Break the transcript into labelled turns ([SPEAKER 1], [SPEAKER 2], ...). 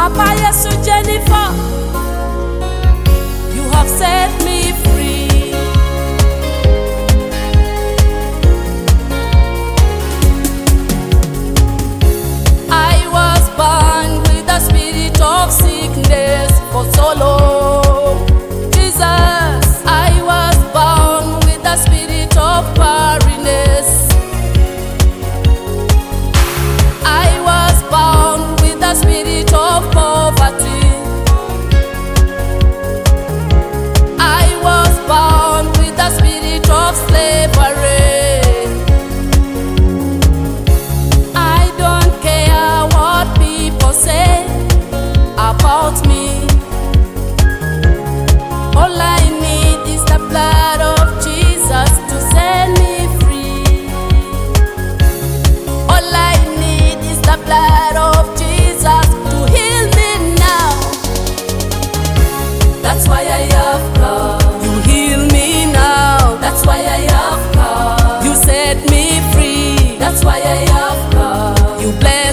[SPEAKER 1] Papa Yesu Jennifer, you have set me free. I was born with the spirit of sickness for so long. Jesus, I was born with the spirit of barrenness. I was born with the spirit of poverty. I was born with the spirit of slavery. I don't care what people say about me. All I need is the blood of Jesus to set me free. All I need is the blood of Jesus to heal me now. That's why I have come. You heal me now. That's why I have come. You set me free. That's why I have come. You bless